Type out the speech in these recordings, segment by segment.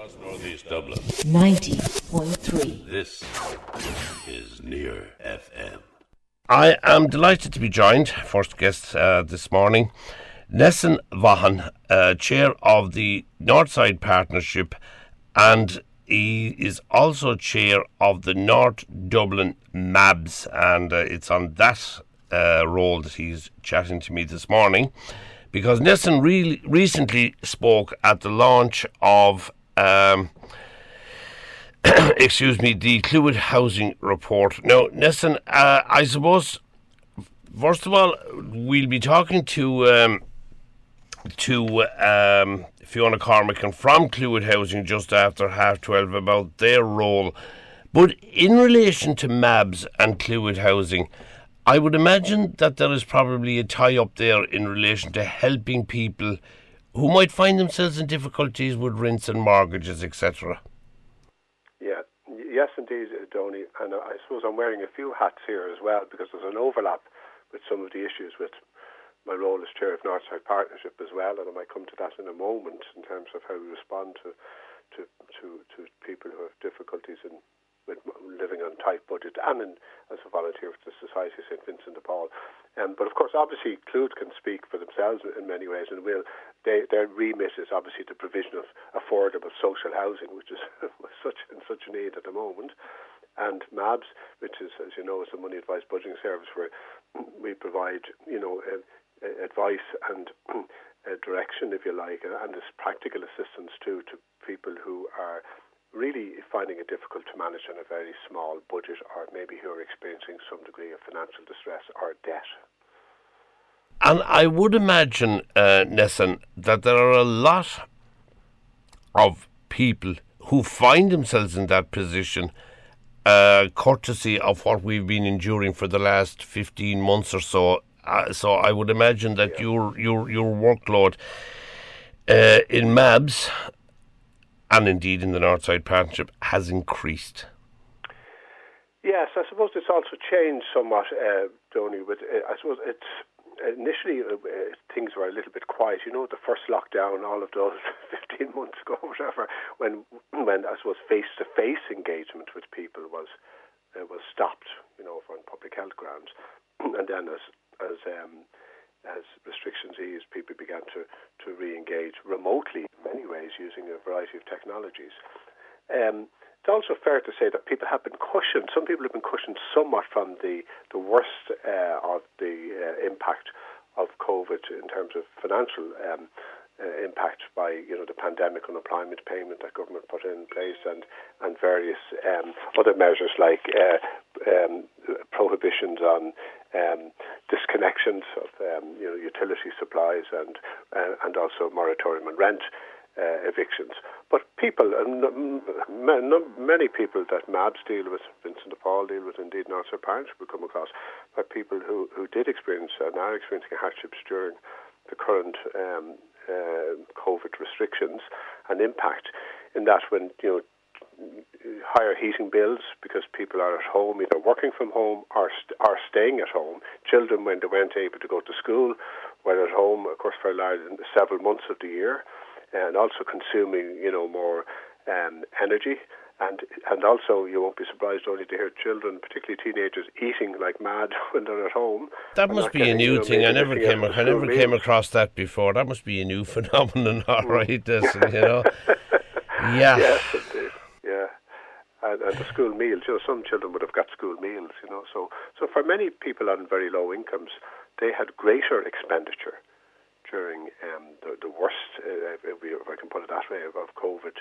Northeast Dublin. 90.3. This is Near FM. I am delighted to be joined, first guest this morning, Nessun Vaughan, Chair of the Northside Partnership, and he is also Chair of the North Dublin MABS, and it's on that role that he's chatting to me this morning, because Nessun really recently spoke at the launch of the Clúid Housing Report. Now, Nessun, I suppose, first of all, we'll be talking to Fiona Cormacan from Clúid Housing just after 12:30 about their role. But in relation to MABS and Clúid Housing, I would imagine that there is probably a tie-up there in relation to helping people who might find themselves in difficulties with rents and mortgages, etc. Yes, indeed, Donny. And I suppose I'm wearing a few hats here as well, because there's an overlap with some of the issues with my role as Chair of Northside Partnership as well, and I might come to that in a moment in terms of how we respond to people who have difficulties with living on tight budget, and as a volunteer for the Society of St Vincent de Paul. But of course, obviously, Clúid can speak for themselves in many ways, and their remit is obviously the provision of affordable social housing, which is in such a need at the moment. And MABS, which is, as you know, is a money advice budgeting service where we provide, advice and direction, if you like, and this practical assistance to people who are really finding it difficult to manage on a very small budget, or maybe who are experiencing some degree of financial distress or debt. And I would imagine, Nessun, that there are a lot of people who find themselves in that position, courtesy of what we've been enduring for the last 15 months or so. So I would imagine that your workload in MABS, and indeed in the Northside Partnership, has increased. Yes, I suppose it's also changed somewhat, Donny. I suppose it's initially things were a little bit quiet. The first lockdown, all of those 15 months ago, whatever, when I suppose face-to-face engagement with people was stopped, on public health grounds, and then as restrictions eased, people began to re-engage remotely in many ways using a variety of technologies. It's also fair to say that people have been cushioned. Some people have been cushioned somewhat from the worst of the impact of COVID in terms of financial impact by the pandemic unemployment payment that government put in place, and various other measures like prohibitions on disconnections of utility supplies and also moratorium on rent evictions. But people, many people that MABS deal with, Vincent de Paul deal with, indeed Northside Partnership will come across, are people who did experience and are experiencing hardships during the current COVID restrictions and impact, in that when higher heating bills because people are at home, either working from home or staying at home. Children, when they weren't able to go to school, were at home, of course, for several months of the year, and also consuming, more energy. And also, you won't be surprised only to hear children, particularly teenagers, eating like mad when they're at home. That must be a new thing. I never came across that before. That must be a new phenomenon, all right, Yeah. Yes, indeed. Yeah. And the school meals, some children would have got school meals, So for many people on very low incomes, they had greater expenditure during the worst, if I can put it that way, of COVID,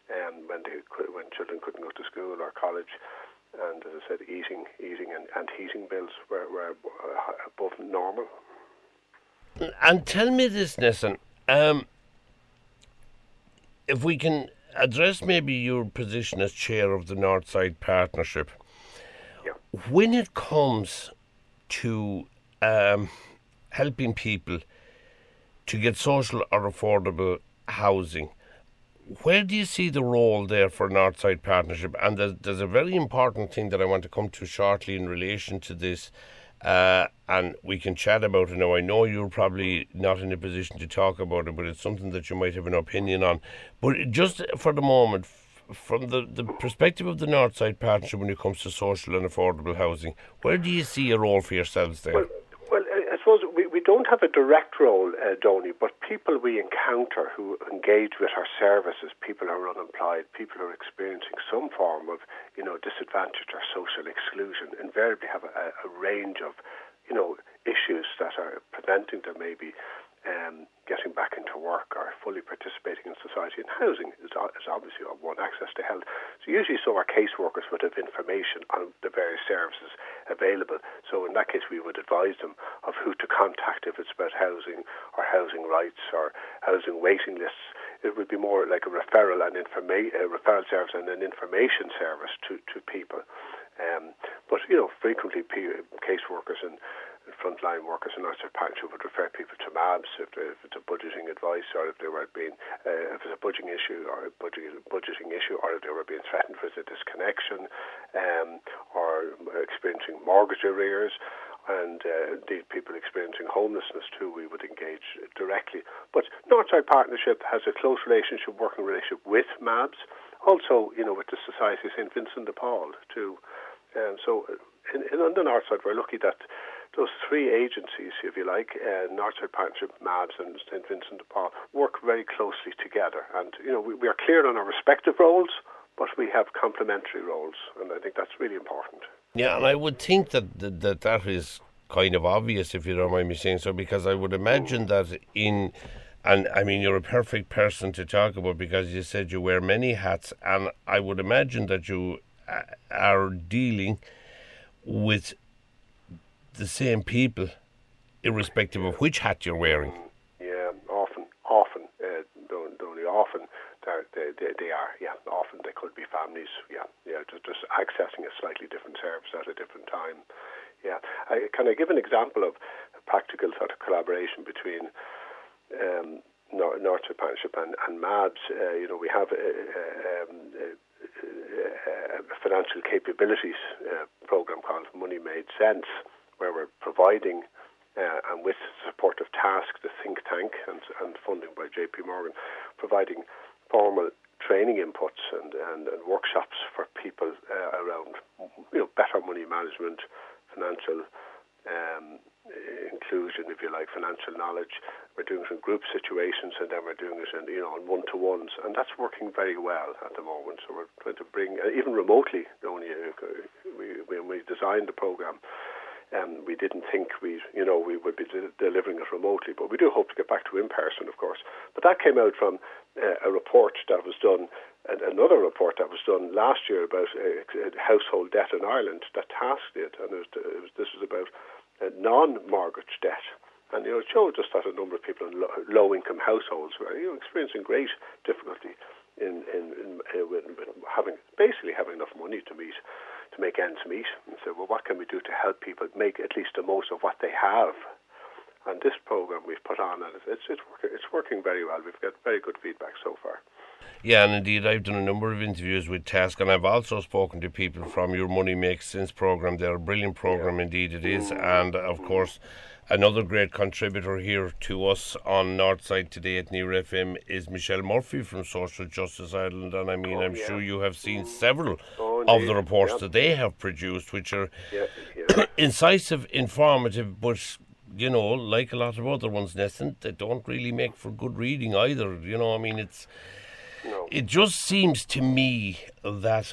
when children couldn't go to school or college, and as I said, eating and heating bills were above normal. And tell me this, Nessun, if we can address maybe your position as chair of the Northside Partnership. Yeah. When it comes to helping people to get social or affordable housing, where do you see the role there for Northside Partnership? And there's a very important thing that I want to come to shortly in relation to this, and we can chat about it. Now, I know you're probably not in a position to talk about it, but it's something that you might have an opinion on. But just for the moment, from the perspective of the Northside Partnership when it comes to social and affordable housing, where do you see a role for yourselves there? Well, I suppose we don't have a direct role, Donny, but people we encounter who engage with our services, people who are unemployed, people who are experiencing some form of, disadvantage or social exclusion, invariably have a range of, issues that are preventing them maybe getting back into work or fully participating in society. And housing is obviously one, access to health. So usually our caseworkers would have information on the various services available. So in that case we would advise them of who to contact if it's about housing or housing rights or housing waiting lists. It would be more like a referral and referral service and an information service to people. But frequently caseworkers and frontline workers in Northside Partnership would refer people to MABS if it's a budgeting advice, or if they were being if it's a budgeting issue or if they were being threatened with a disconnection, or experiencing mortgage arrears, and indeed people experiencing homelessness too. We would engage directly. But Northside Partnership has a close working relationship with MABS, also with the Society of St Vincent de Paul too. So on the North Side, we're lucky that those three agencies, if you like, Northside Partnership, MABS and St Vincent de Paul, work very closely together. And, we are clear on our respective roles, but we have complementary roles, and I think that's really important. Yeah, and I would think that is kind of obvious, if you don't mind me saying so, because I would imagine that and I mean, you're a perfect person to talk about because you said you wear many hats, and I would imagine that you are dealing with the same people, irrespective of which hat you're wearing. Yeah, often, only often they are. Yeah, often they could be families. Yeah, just accessing a slightly different service at a different time. Yeah, can I give an example of a practical sort of collaboration between Northside Partnership and MABS? We have a financial capabilities program called Money Made Sense, where we're providing, and with support of Task, the think tank, and funding by JP Morgan, providing formal training inputs and workshops for people around better money management, financial inclusion, if you like, financial knowledge. We're doing some group situations, and then we're doing it on one-to-ones, and that's working very well at the moment. So we're trying to bring, even remotely, when we designed the program, we didn't think we would be delivering it remotely, but we do hope to get back to in person, of course. But that came out from a report that was done, another report that was done last year about household debt in Ireland that Task did, and this was about non-mortgage debt. And it showed just that a number of people in low-income households were experiencing great difficulty in having enough money to make ends meet. And so, well, what can we do to help people make at least the most of what they have? And this program we've put on, and it's working very well. We've got very good feedback so far. Yeah, and indeed I've done a number of interviews with Task, and I've also spoken to people from your Money Makes Sense program. They're a brilliant program, indeed it is. And of course, another great contributor here to us on Northside today at Near FM is Michelle Murphy from Social Justice Ireland, and I mean, I'm sure you have seen several of the reports that they have produced, which are incisive, informative, but like a lot of other ones, Nesson, they don't really make for good reading either. I mean, it just seems to me that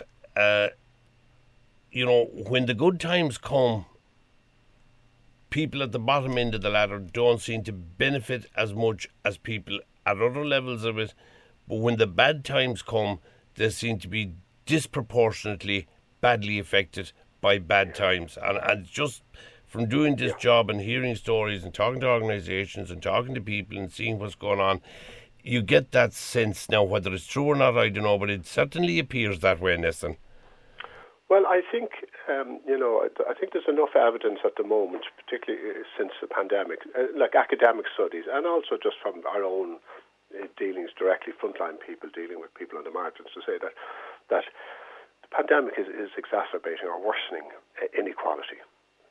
when the good times come, people at the bottom end of the ladder don't seem to benefit as much as people at other levels of it. But when the bad times come, they seem to be disproportionately badly affected by bad times. And just from doing this job and hearing stories and talking to organisations and talking to people and seeing what's going on, you get that sense. Now, whether it's true or not, I don't know, but it certainly appears that way, Nesson. Well, I think, I think there's enough evidence at the moment, particularly since the pandemic, like academic studies, and also just from our own dealings directly, frontline people dealing with people on the margins, to say that the pandemic is exacerbating or worsening inequality.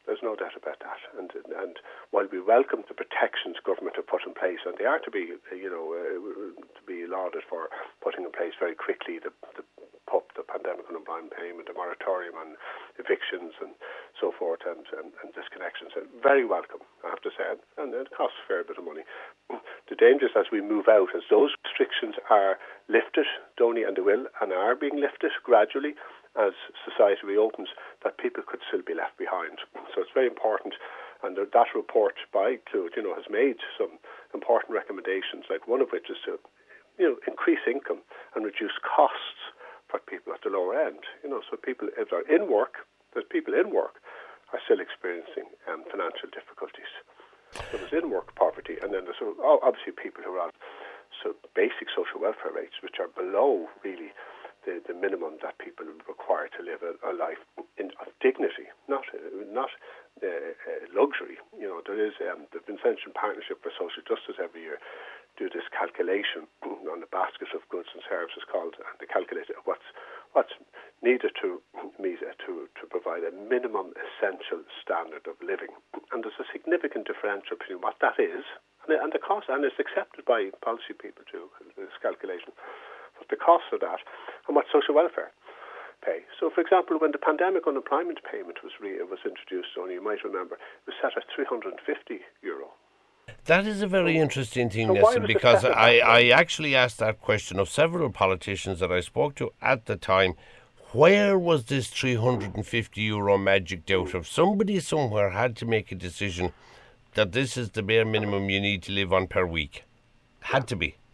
There's no doubt about that. And while we welcome the protections government have put in place, and they are to be, to be lauded for putting in place very quickly the PUP, the Pandemic Unemployment Payment, the moratorium on evictions and so forth, and disconnections. Very welcome, I have to say, and it costs a fair bit of money. The danger is as we move out, as those restrictions are lifted, Donny, and they will, and are being lifted gradually as society reopens, that people could still be left behind. So it's very important, and that report by Clúid, has made some important recommendations, like one of which is to, increase income and reduce costs for people at the lower end. So people, if they're in work, there's people in work are still experiencing financial difficulties. So there's in-work poverty, and then there's obviously people who are on basic social welfare rates, which are below really the minimum that people require to live a life of dignity, not luxury. There is the Vincentian Partnership for Social Justice every year do this calculation on the basket of goods and services called, and they calculate what's needed to provide a minimum essential standard of living, and there's a significant differential between what that is and the cost, and it's accepted by policy people too. This calculation. But the cost of that and what social welfare pay. So, for example, when the pandemic unemployment payment was introduced, Tony, you might remember, it was set at €350. That is a very interesting thing, Nessun, because I actually asked that question of several politicians that I spoke to at the time. Where was this €350 magicked out of? Somebody somewhere had to make a decision that this is the bare minimum you need to live on per week. Had to be.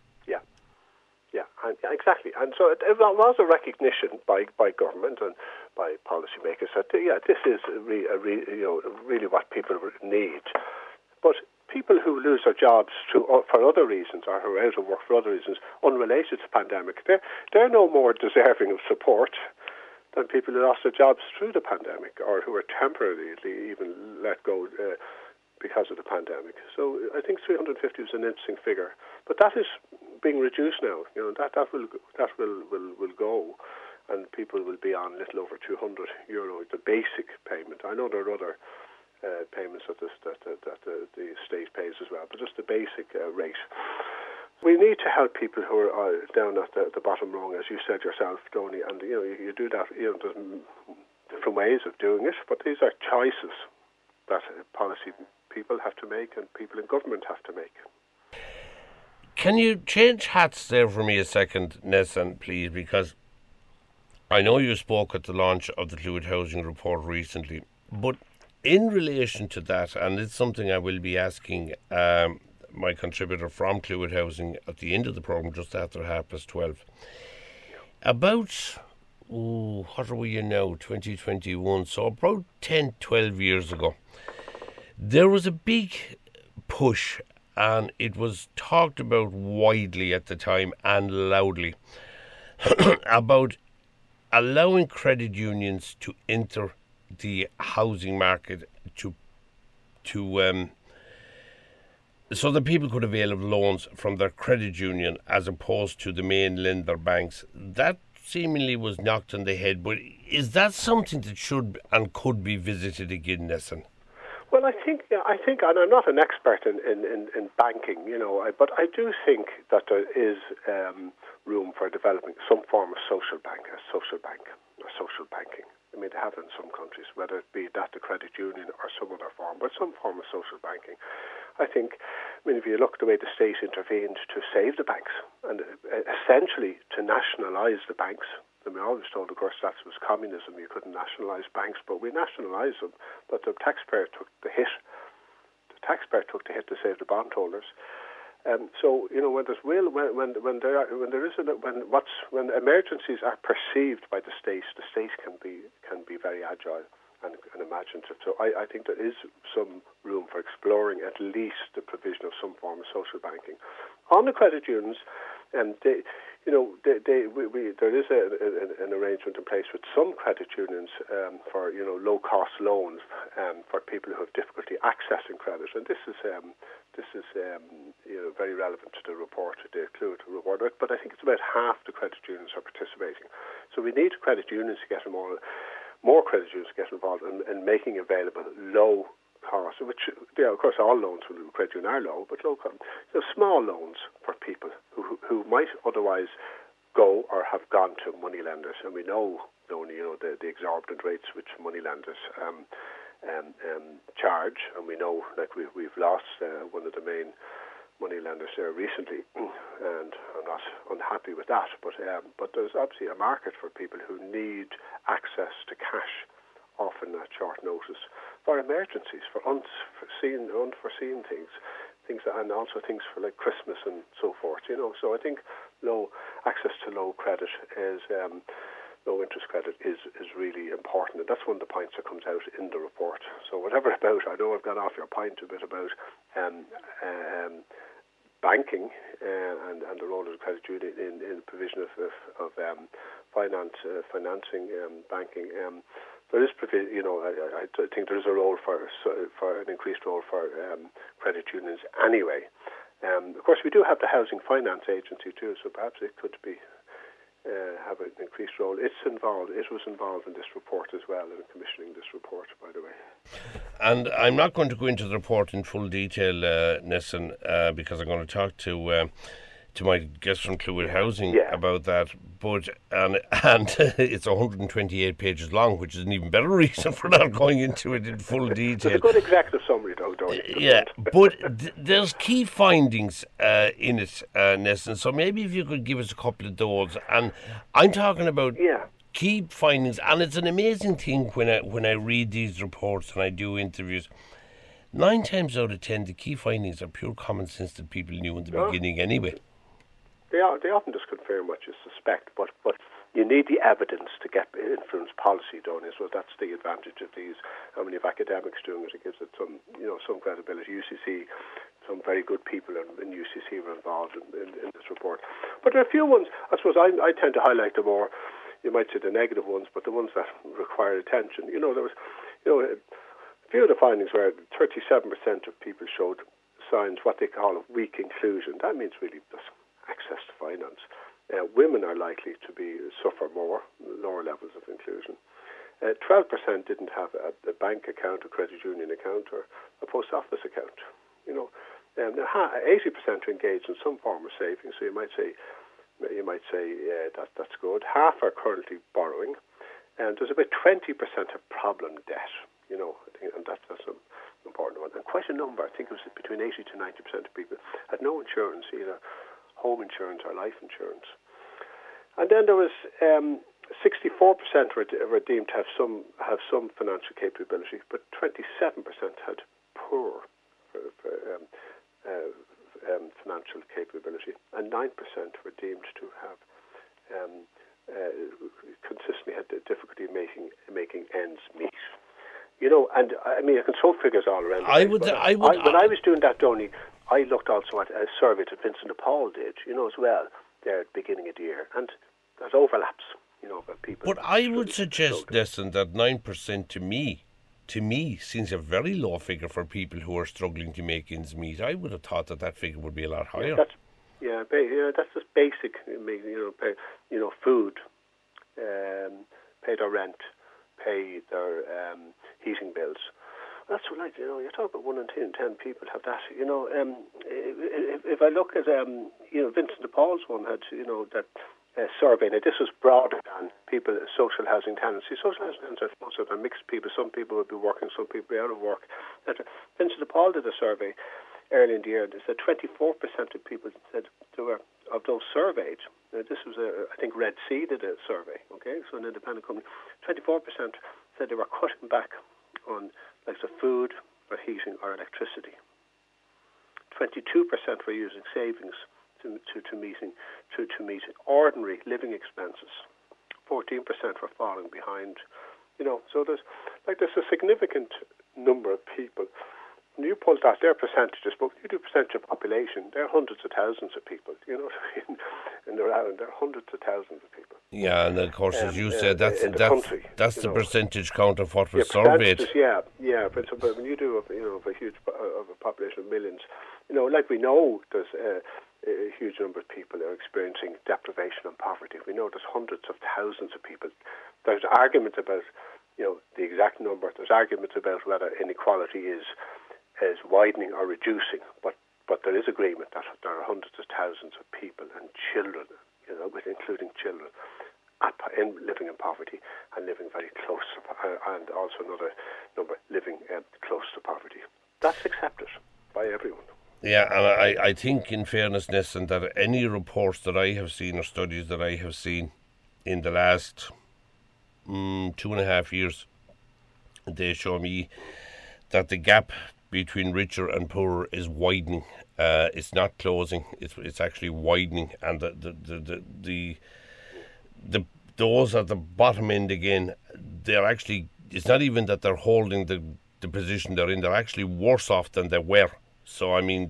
Exactly, and so it was a recognition by government and by policymakers that this is really what people need. But people who lose their jobs for other reasons, or who are out of work for other reasons unrelated to pandemic, they're no more deserving of support than people who lost their jobs through the pandemic, or who were temporarily even let go because of the pandemic. So I think 350 is an interesting figure, but that is being reduced now. That will go, and people will be on a little over €200, the basic payment. I know there are other payments that the state pays as well, but just the basic rate. We need to help people who are down at the bottom rung, as you said yourself, Tony, and you do that. There's different ways of doing it, but these are choices that policy people have to make and people in government have to make. Can you change hats there for me a second, Nessun, please? Because I know you spoke at the launch of the Clúid Housing Report recently, but in relation to that, and it's something I will be asking my contributor from Clúid Housing at the end of the programme, just after 12:30, about, what are we in now, 2021, so about 10, 12 years ago, there was a big push, and it was talked about widely at the time and loudly, about allowing credit unions to enter the housing market so that people could avail of loans from their credit union as opposed to the main lender banks. That seemingly was knocked on the head, but is that something that should and could be visited again, Nessun? Well, I think, and I'm not an expert in banking, but I do think that there is room for developing some form of social banking. I mean, they have in some countries, whether it be that the credit union or some other form, but some form of social banking. I think, if you look at the way the state intervened to save the banks and essentially to nationalise the banks. We always told, of course, that was communism. You couldn't nationalise banks, but we nationalised them. But the taxpayer took the hit. The taxpayer took the hit to save the bondholders. So when there's when emergencies are perceived by the state can be very agile and imaginative. So I think there is some room for exploring at least the provision of some form of social banking. On the credit unions, there is an arrangement in place with some credit unions for low-cost loans for people who have difficulty accessing credit, and this is very relevant to the report, the Clúid report. But I think it's about half the credit unions are participating. So we need credit unions to get more more credit unions get involved in making available low cost, which, of course, all loans from the credit union are low, but low cost, small loans for people who might otherwise go or have gone to money lenders, and we know the exorbitant rates which money lenders charge, and we know that we've lost one of the main money lenders there recently, and I'm not unhappy with that. But there's obviously a market for people who need access to cash, often at short notice, for emergencies, for unforeseen things, and also things for like Christmas and so forth. So I think access to low credit is. Low interest credit is really important, and that's one of the points that comes out in the report. So whatever about, I know I've gone off your point a bit about banking and the role of the credit union in provision of financing banking. There is, I think there is a role for an increased role for credit unions anyway. Of course, we do have the Housing Finance Agency too, so perhaps it could be. Have an increased role. It was involved in this report as well, in commissioning this report, by the way. And I'm not going to go into the report in full detail, Nessun, because I'm going to talk to my guest from Clúid Housing about that. But and it's 128 pages long, which is an even better reason for not going into it in full detail. It's a good executive summary, though, don't you? Yeah, but there's key findings in it, Nessun. So maybe if you could give us a couple of those. And I'm talking about key findings, and it's an amazing thing when I read these reports and I do interviews. 9 times out of 10, the key findings are pure common sense that people knew in the beginning anyway. They often just confirm what you suspect, but you need the evidence to get influence policy done. So that's the advantage of these. How many of academics doing it? It gives it some credibility. UCC, some very good people in UCC were involved in this report. But there are a few ones. I suppose I tend to highlight the more, you might say the negative ones, but the ones that require attention. There was, a few of the findings were 37% of people showed signs, what they call of weak inclusion. That means really just access to finance. Women are likely to suffer more, lower levels of inclusion. 12% didn't have a bank account, a credit union account, or a post office account. 80% are engaged in some form of savings. So you might say that's good. Half are currently borrowing, and there's about 20% of problem debt. I think, and that's an important one. And quite a number, I think it was between 80 to 90% of people had no insurance, either home insurance or life insurance. And then there was 64% were deemed to have some financial capability, but 27% had poor financial capability, and 9% were deemed to have consistently had difficulty making ends meet. And I mean, I can throw figures all around. When I was doing that, Donny, I looked also at a survey that Vincent de Paul did, as well, there at the beginning of the year, and there's overlaps, about people. But I would suggest, Nessun, that 9% to me, seems a very low figure for people who are struggling to make ends meet. I would have thought that figure would be a lot higher. That's just basic, pay, food, pay their rent, pay their heating bills. That's what you're talking about 1 in 10 people have that. If I look at, Vincent de Paul's one had, that survey. Now, this was broader than people, social housing tenancy. Social housing tenancy, most of them mixed people. Some people would be working, some people would be out of work. Vincent de Paul did a survey early in the year. They said 24% of people said of those surveyed. Now, this was I think Red Sea did a survey. Okay, so an independent company. 24% said they were cutting back on food or heating or electricity. 22% were using savings to meet ordinary living expenses. 14% were falling behind. So there's a significant number of people. When you pull that, their percentages, but when you do percentage of population, there are hundreds of thousands of people. You know what I mean? In the island, there are hundreds of thousands of people. Yeah, and of course, as you said, that's the percentage count of what was surveyed. Yeah. But when you do, a huge population of millions, like we know, there's a huge number of people that are experiencing deprivation and poverty. We know there's hundreds of thousands of people. There's argument about the exact number. There's arguments about whether inequality is widening or reducing, but there is agreement that there are hundreds of thousands of people and children, including children, living in poverty and living very close to, and also another number living close to poverty. That's accepted by everyone. Yeah, and I think, in fairness, Nesson, that any reports that I have seen or studies that I have seen in the last 2.5 years, they show me that the gap between richer and poorer is widening. It's not closing; it's actually widening, and the those at the bottom end again, they're actually. It's not even that they're holding the position they're in; they're actually worse off than they were. So I mean,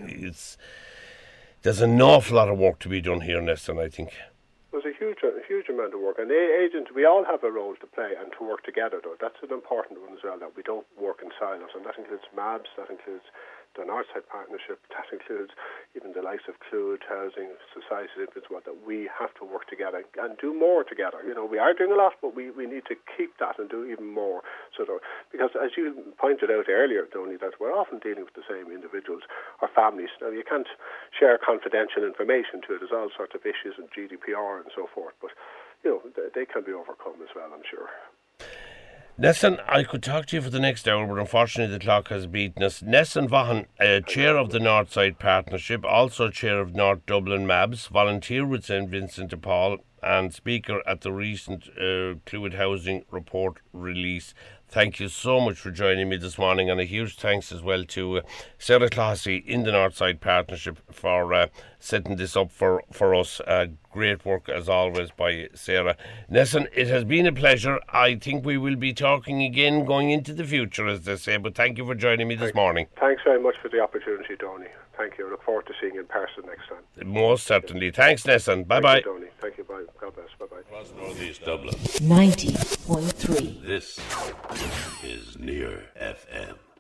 there's an awful lot of work to be done here, Neston, I think. There's a huge amount of work, and agents, we all have a role to play and to work together, though. That's an important one as well, that we don't work in silos, and that includes MABS, that includes the Northside Partnership, that includes even the likes of Clúid Housing, Society as well, that we have to work together and do more together. We are doing a lot, but we need to keep that and do even more. Because as you pointed out earlier, Tony, that we're often dealing with the same individuals or families. Now, you can't share confidential information to it. There's all sorts of issues and GDPR and so forth, but they can be overcome as well, I'm sure. Nesson, I could talk to you for the next hour, but unfortunately the clock has beaten us. Nesson Vaughan, Chair of the Northside Partnership, also Chair of North Dublin MABS, volunteer with St Vincent de Paul, and Speaker at the recent Clúid Housing report release. Thank you so much for joining me this morning, and a huge thanks as well to Sarah Clohessy in the Northside Partnership for setting this up for us. Great work as always by Sarah. Nesson, it has been a pleasure. I think we will be talking again going into the future, as they say, but thank you for joining me this morning. Thanks very much for the opportunity, Tony. Thank you. I look forward to seeing you in person next time. Most certainly. Thanks, Nesson. Bye-bye. Thank you, Tony. Thank you. Bye. God bless. Bye-bye. Across Northeast Dublin. 90.3. This is Near FM.